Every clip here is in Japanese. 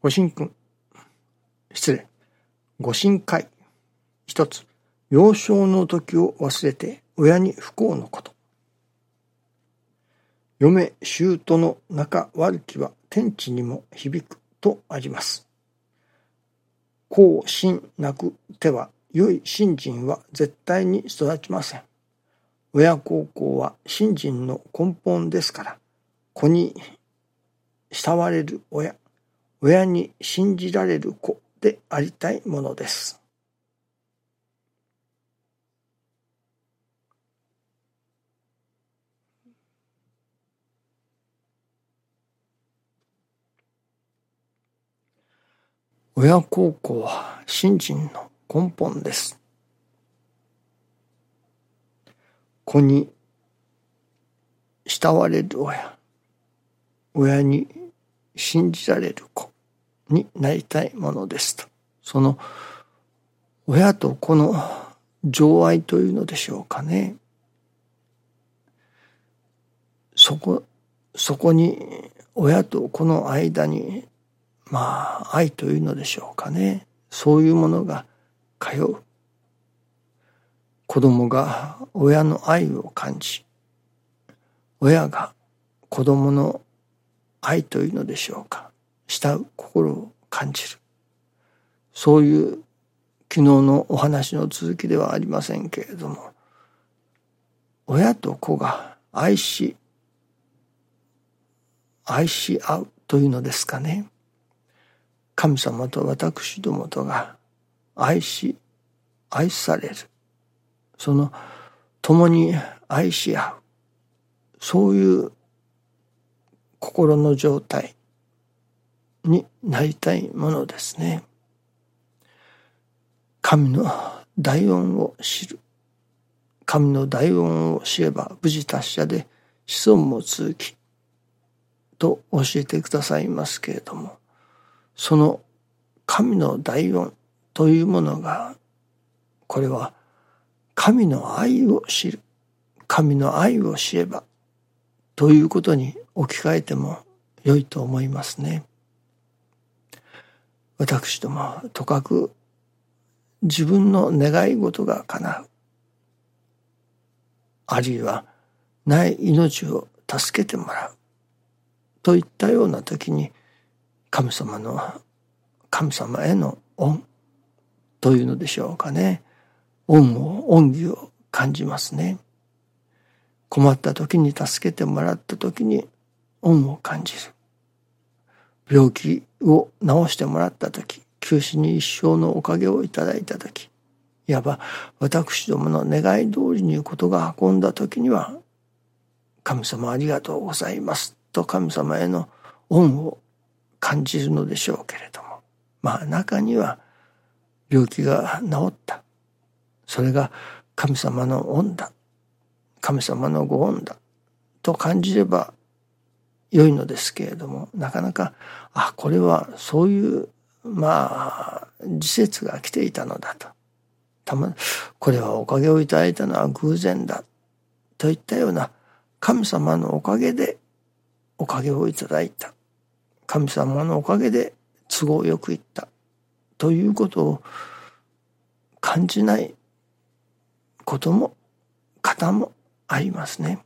ご神会。一つ、幼少の時を忘れて親に不幸のこと。嫁姑の仲悪きは天地にも響くとあります。孝心なくては良い信心は絶対に育ちません。親孝行は信心の根本ですから、子に慕われる親、親に信じられる子でありたいものです。親孝行は信心の根本です。子に慕われる親、親に信じられる子になりたいものですと。その親と子の情愛というのでしょうかね。そこに親と子の間に愛というのでしょうかね。そういうものが通う。子供が親の愛を感じ、親が子供の愛というのでしょうか。慕う心を感じる。そういう昨日のお話の続きではありませんけれども、親と子が愛し合うというのですかね。神様と私どもとが愛される。その共に愛し合う。そういう心の状態になりたいものですね。神の大恩を知る。神の大恩を知れば無事達者で子孫も続きと教えてくださいますけれども、その神の大恩というものが、これは神の愛を知る。神の愛を知ればということに置き換えても良いと思いますね。私どもとかく自分の願い事が叶う、あるいはない命を助けてもらうといったような時に、神様への恩というのでしょうかね。恩義を感じますね。困った時に助けてもらった時に恩を感じる。病気を治してもらった時、救死に一生のおかげをいただいた時、いわば私どもの願い通りにことが運んだ時には、神様ありがとうございますと神様への恩を感じるのでしょうけれども、中には病気が治った。それが神様の恩だ。神様のご恩だ。と感じれば良いのですけれども、なかなか、これはそういう時節が来ていたのだと。これはおかげをいただいたのは偶然だ。といったような、神様のおかげでおかげをいただいた。神様のおかげで都合よくいったということを感じないことも方もありますね。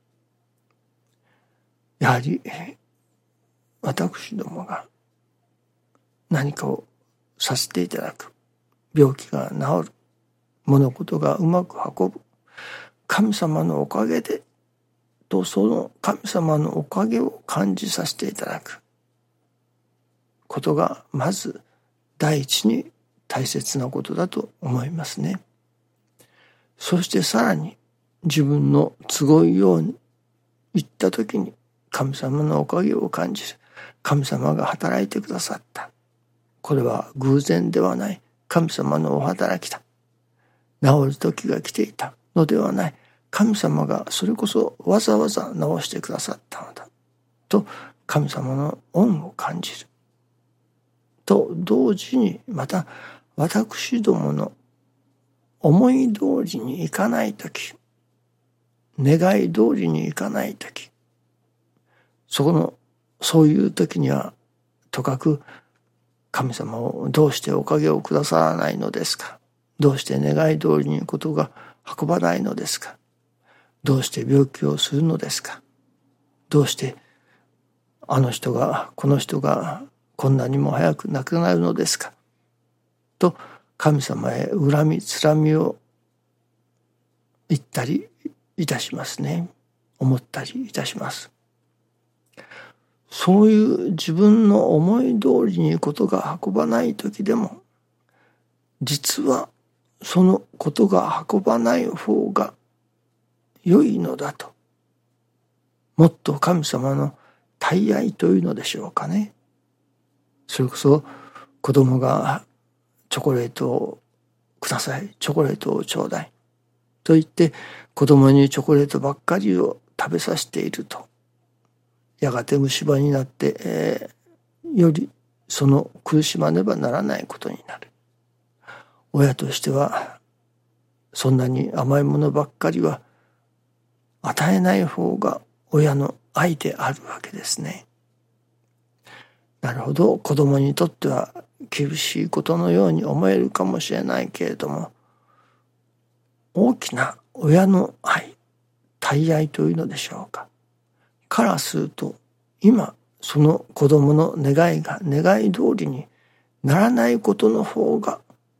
やはり私どもが何かをさせていただく、病気が治る、物事がうまく運ぶ、神様のおかげでと、その神様のおかげを感じさせていただくことがまず第一に大切なことだと思いますね。そしてさらに自分の都合ようにいったときに神様のおかげを感じる。神様が働いてくださった。これは偶然ではない。神様のお働きだ。治る時が来ていたのではない。神様がそれこそわざわざ治してくださったのだ。と神様の恩を感じる。と同時にまた私どもの思い通りにいかないとき、願い通りにいかないとき、そういうときにはとかく神様をどうしておかげをくださらないのですか。どうして願い通りにことが運ばないのですか。どうして病気をするのですか。どうしてあの人がこの人がこんなにも早く亡くなるのですか。と神様へ恨みつらみを言ったりいたしますね。思ったりいたします。そういう自分の思い通りにことが運ばない時でも、実はそのことが運ばない方が良いのだと、もっと神様の大愛というのでしょうかね。それこそ子供がチョコレートをください、チョコレートをちょうだいと言って子供にチョコレートばっかりを食べさせていると、やがて虫歯になって、よりその苦しまねばならないことになる。親としてはそんなに甘いものばっかりは与えない方が親の愛であるわけですね。なるほど、子供にとっては厳しいことのように思えるかもしれないけれども、大きな親の愛、大愛というのでしょうか。からすると、今その子供の願いが願い通りにならないことの方が、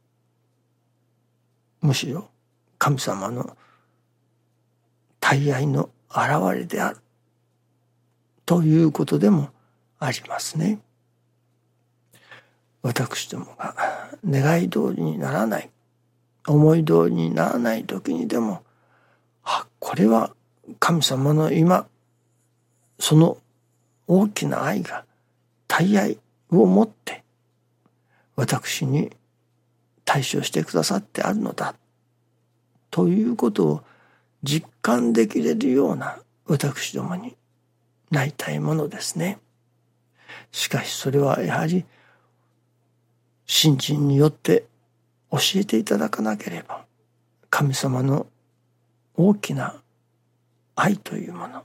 むしろ神様の大愛の現れであるということでもありますね。私どもが願い通りにならない、思い通りにならない時にでも、これは神様の今その大きな愛が、大愛をもって私に対処してくださってあるのだということを実感できれるような私どもになりたいものですね。しかしそれはやはり信心によって教えていただかなければ、神様の大きな愛というもの、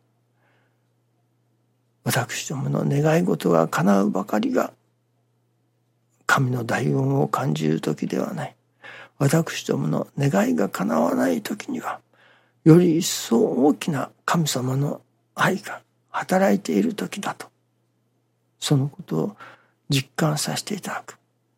私どもの願い事が叶うばかりが神の大恩を感じる時ではない。私どもの願いが叶わない時には、より一層大きな神様の愛が働いている時だと、そのことを実感させていただく。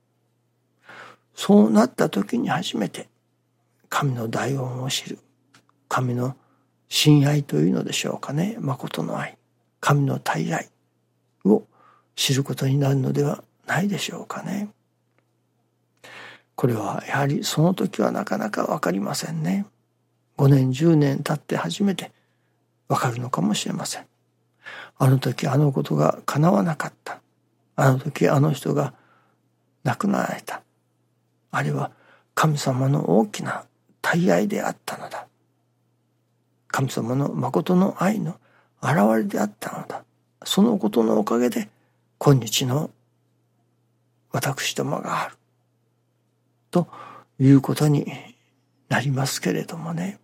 そうなった時に初めて神の大恩を知る、神の親愛というのでしょうかね、誠の愛、神の大愛を知ることになるのではないでしょうかね。これはやはりその時はなかなかわかりませんね。5年10年経って初めてわかるのかもしれません。あの時あのことが叶わなかった、あの時あの人が亡くなられた、あれは神様の大きな大愛であったのだ、神様の誠の愛の現れであったのだ、そのことのおかげで今日の私どもがあるということになりますけれどもね。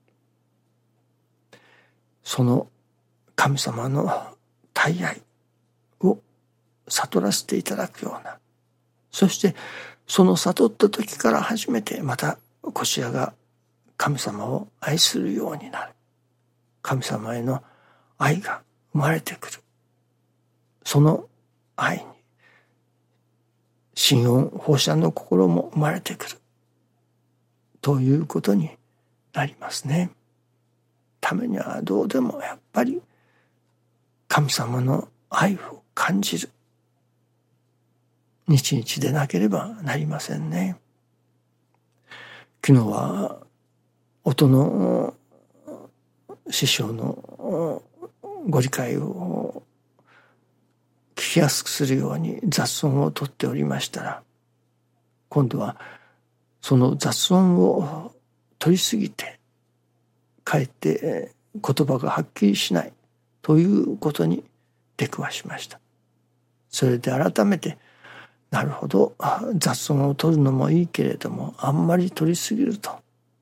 その神様の大愛を悟らせていただくような、そしてその悟った時から初めてまたこちらが神様を愛するようになる、神様への愛が生まれてくる。その愛に心恩放射の心も生まれてくるということになりますね。ためにはどうでもやっぱり神様の愛を感じる日々でなければなりませんね。昨日は音の師匠のご理解を聞きやすくするように雑音をとっておりましたら、今度はその雑音を取りすぎてかえって言葉がはっきりしないということに出くわしました。それで改めて、なるほど、雑音を取るのもいいけれども、あんまり取りすぎると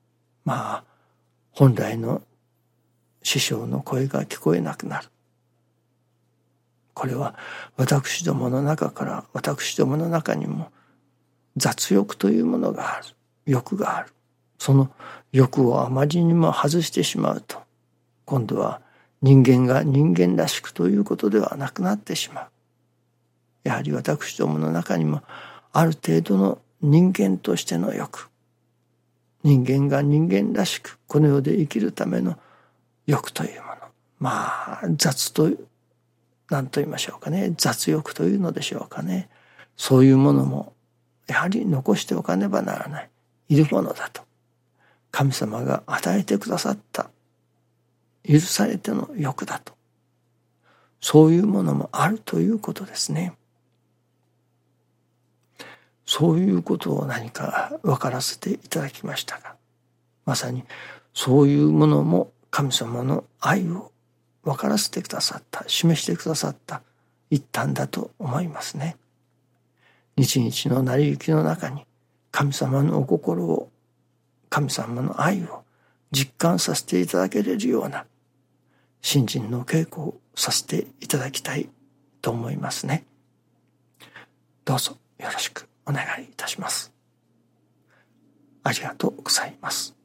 本来の師匠の声が聞こえなくなるこれは私どもの中から私どもの中にも雑欲というものがある。欲がある。その欲をあまりにも外してしまうと、今度は人間が人間らしくということではなくなってしまう。やはり私どもの中にもある程度の人間としての欲、人間が人間らしくこの世で生きるための欲というもの、雑と何と言いましょうかね、雑欲というのでしょうかね、そういうものもやはり残しておかねばならない、いるものだと、神様が与えてくださった許されての欲だと、そういうものもあるということですね。そういうことを何か分からせていただきましたが、まさにそういうものも神様の愛を分からせてくださった、示してくださった一端だと思いますね。日々の成り行きの中に神様のお心を、神様の愛を実感させていただけれるような信心の稽古をさせていただきたいと思いますね。どうぞよろしくお願いいたします。ありがとうございます。